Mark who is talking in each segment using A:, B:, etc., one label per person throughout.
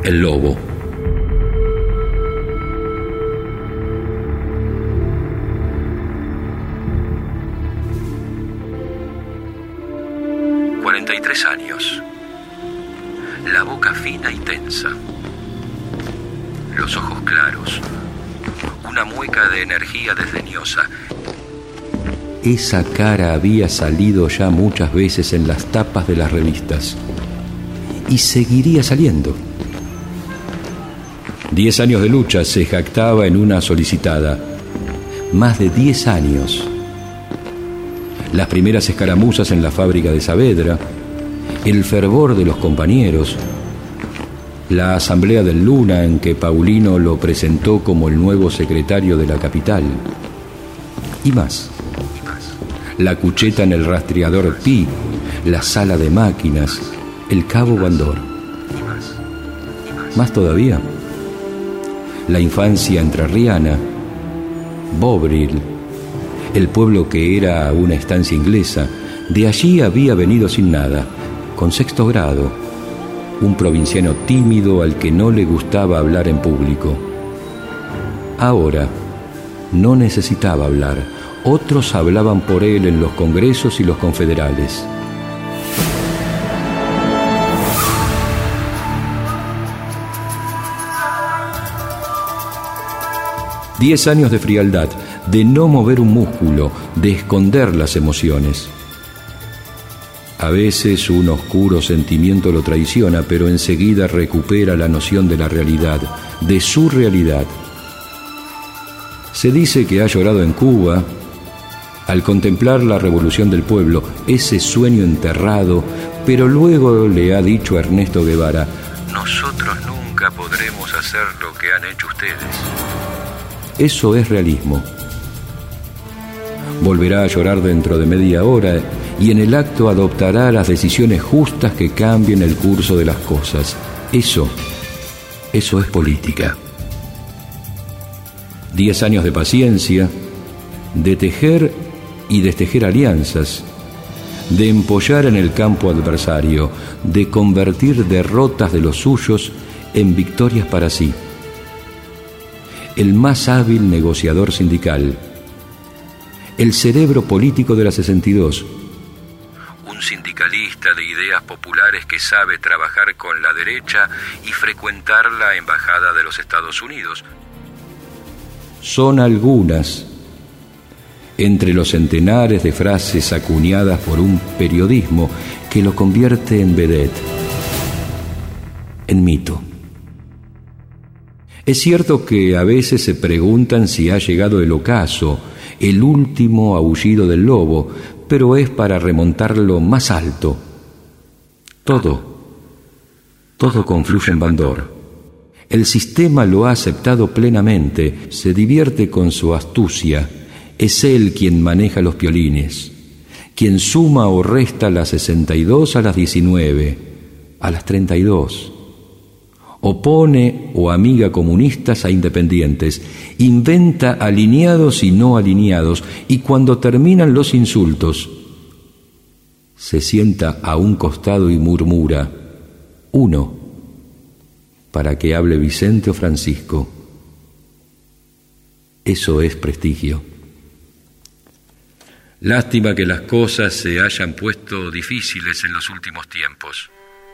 A: El lobo. Años. La boca fina y tensa. Los ojos claros. Una mueca de energía desdeñosa. Esa cara había salido ya muchas veces en las tapas de las revistas. Y seguiría saliendo. 10 años de lucha, se jactaba en una solicitada. Más de 10 años. Las primeras escaramuzas en la fábrica de Saavedra, el fervor de los compañeros, la asamblea del Luna en que Paulino lo presentó como el nuevo secretario de la capital, y más. La cucheta en el rastreador Pi, la sala de máquinas, el cabo Bandor. Más todavía, la infancia entrerriana, Bovril, el pueblo que era una estancia inglesa. De allí había venido sin nada, con 6º grado, un provinciano tímido al que no le gustaba hablar en público. Ahora no necesitaba hablar, otros hablaban por él en los congresos y los confederales. Diez años de frialdad, de no mover un músculo, de esconder las emociones. A veces un oscuro sentimiento lo traiciona, pero enseguida recupera la noción de la realidad, de su realidad. Se dice que ha llorado en Cuba al contemplar la revolución del pueblo, ese sueño enterrado, pero luego le ha dicho a Ernesto Guevara: nosotros nunca podremos hacer lo que han hecho ustedes. Eso es realismo. Volverá a llorar dentro de media hora y en el acto adoptará las decisiones justas que cambien el curso de las cosas. Eso es política. 10 años de paciencia, de tejer y destejer alianzas, de empollar en el campo adversario, de convertir derrotas de los suyos en victorias para sí. El más hábil negociador sindical, el cerebro político de la 62, un sindicalista de ideas populares que sabe trabajar con la derecha y frecuentar la embajada de los Estados Unidos. Son algunas entre los centenares de frases acuñadas por un periodismo que lo convierte en vedette, en mito. Es cierto que a veces se preguntan si ha llegado el ocaso, el último aullido del lobo, pero es para remontarlo más alto. Todo confluye en Bandor. El sistema lo ha aceptado plenamente, se divierte con su astucia. Es él quien maneja los piolines, quien suma o resta las 62 a las 19, a las 32. Opone o amiga comunistas a independientes, inventa alineados y no alineados, y cuando terminan los insultos, se sienta a un costado y murmura: uno, para que hable Vicente o Francisco. Eso es prestigio. Lástima que las cosas se hayan puesto difíciles en los últimos tiempos.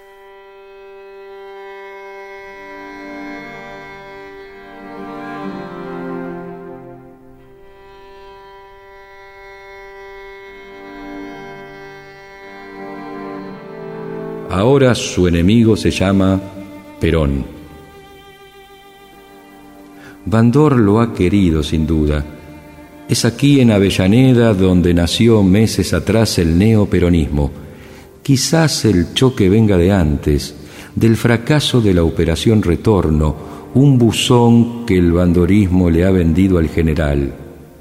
A: Ahora su enemigo se llama Perón. Bandor lo ha querido sin duda. Es aquí en Avellaneda donde nació meses atrás el neoperonismo. Quizás el choque venga de antes, del fracaso de la Operación Retorno, un buzón que el bandorismo le ha vendido al general.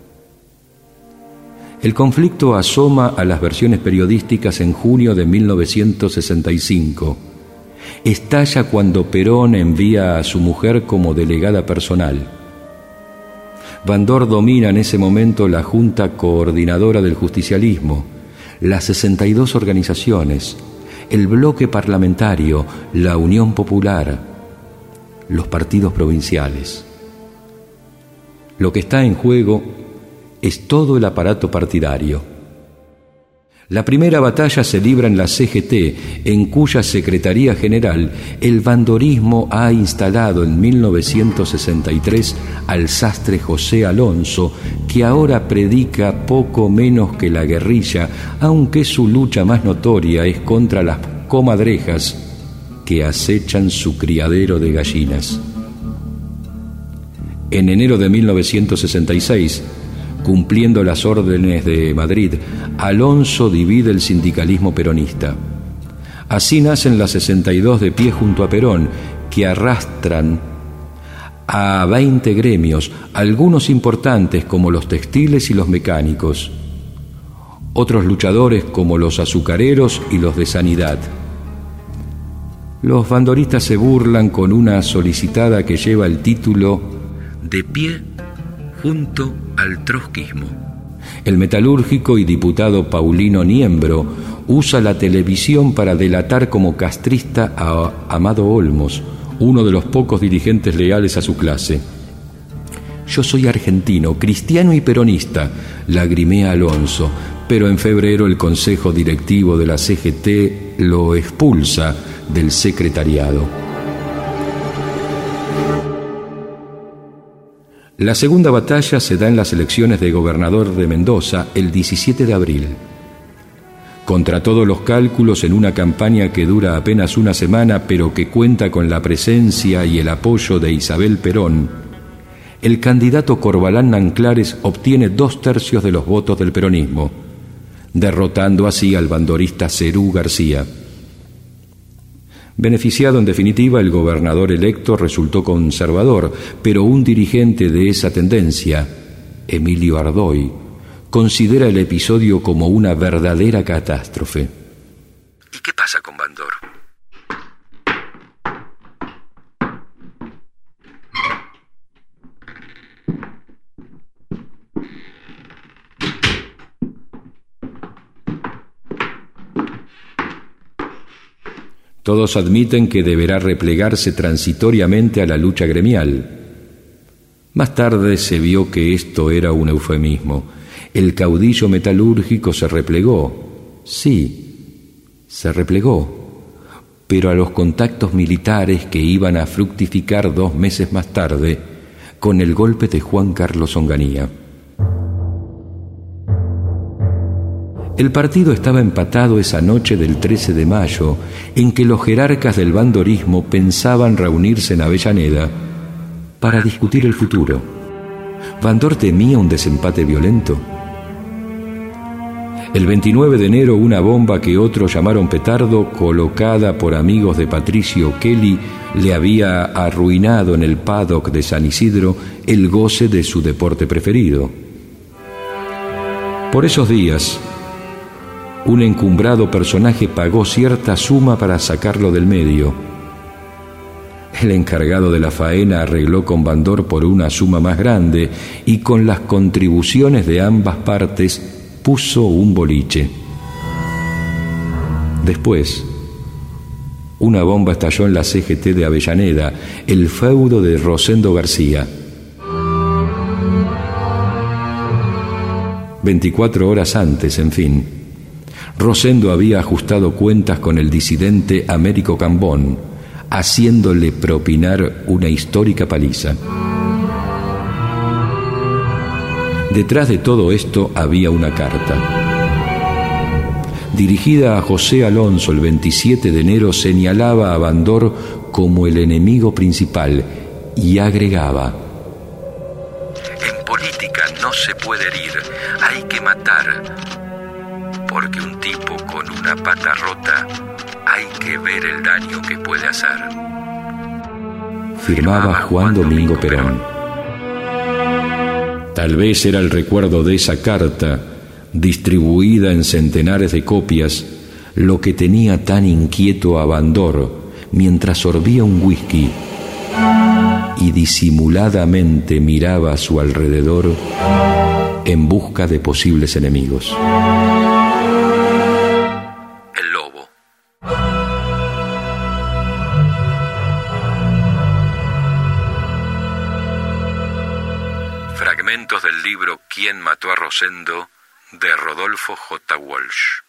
A: El conflicto asoma a las versiones periodísticas en junio de 1965. Estalla cuando Perón envía a su mujer como delegada personal. Bandor domina en ese momento la Junta Coordinadora del Justicialismo, las 62 organizaciones, el bloque parlamentario, la Unión Popular. los partidos provinciales. Lo que está en juego es todo el aparato partidario. La primera batalla se libra en la CGT, en cuya Secretaría General el bandorismo ha instalado en 1963 al sastre José Alonso, que ahora predica poco menos que la guerrilla, aunque su lucha más notoria es contra las comadrejas que acechan su criadero de gallinas. En enero de 1966, cumpliendo las órdenes de Madrid, Alonso divide el sindicalismo peronista. Así nacen las 62 de pie junto a Perón, que arrastran a 20 gremios, algunos importantes como los textiles y los mecánicos, otros luchadores como los azucareros y los de sanidad. Los bandoristas se burlan con una solicitada que lleva el título De pie junto al trotskismo. El metalúrgico y diputado Paulino Niembro usa la televisión para delatar como castrista a Amado Olmos, uno de los pocos dirigentes leales a su clase. Yo soy argentino, cristiano y peronista, lagrimea Alonso, pero en febrero el Consejo Directivo de la CGT lo expulsa del secretariado. La segunda batalla se da en las elecciones de gobernador de Mendoza el 17 de abril. Contra todos los cálculos, en una campaña que dura apenas una semana, pero que cuenta con la presencia y el apoyo de Isabel Perón, el candidato Corbalán Nanclares obtiene 2/3 de los votos del peronismo, derrotando así al bandorista Cerú García. Beneficiado en definitiva, el gobernador electo resultó conservador, pero un dirigente de esa tendencia, Emilio Ardoy, considera el episodio como una verdadera catástrofe. ¿Y qué pasa con Bandor? Todos admiten que deberá replegarse transitoriamente a la lucha gremial. Más tarde se vio que esto era un eufemismo. El caudillo metalúrgico se replegó. Sí, se replegó, pero a los contactos militares que iban a fructificar 2 meses más tarde con el golpe de Juan Carlos Onganía. El partido estaba empatado esa noche del 13 de mayo, en que los jerarcas del bandorismo pensaban reunirse en Avellaneda para discutir el futuro. ¿Bandor temía un desempate violento? El 29 de enero, una bomba que otros llamaron petardo, colocada por amigos de Patricio Kelly, le había arruinado en el paddock de San Isidro el goce de su deporte preferido. Por esos días, un encumbrado personaje pagó cierta suma para sacarlo del medio. El encargado de la faena arregló con Bandor por una suma más grande y con las contribuciones de ambas partes puso un boliche. Después, una bomba estalló en la CGT de Avellaneda, el feudo de Rosendo García. 24 horas antes, en fin, Rosendo había ajustado cuentas con el disidente Américo Cambón, haciéndole propinar una histórica paliza. Detrás de todo esto había una carta. Dirigida a José Alonso el 27 de enero, señalaba a Bandor como el enemigo principal y agregaba: en política no se puede herir, hay que matar. Porque un tipo con una pata rota hay que ver el daño que puede hacer. Firmaba Juan Domingo Perón. Tal vez era el recuerdo de esa carta, distribuida en centenares de copias, lo que tenía tan inquieto a Bandor mientras sorbía un whisky y disimuladamente miraba a su alrededor en busca de posibles enemigos. fragmentos del libro ¿Quién mató a Rosendo?, de Rodolfo J. Walsh.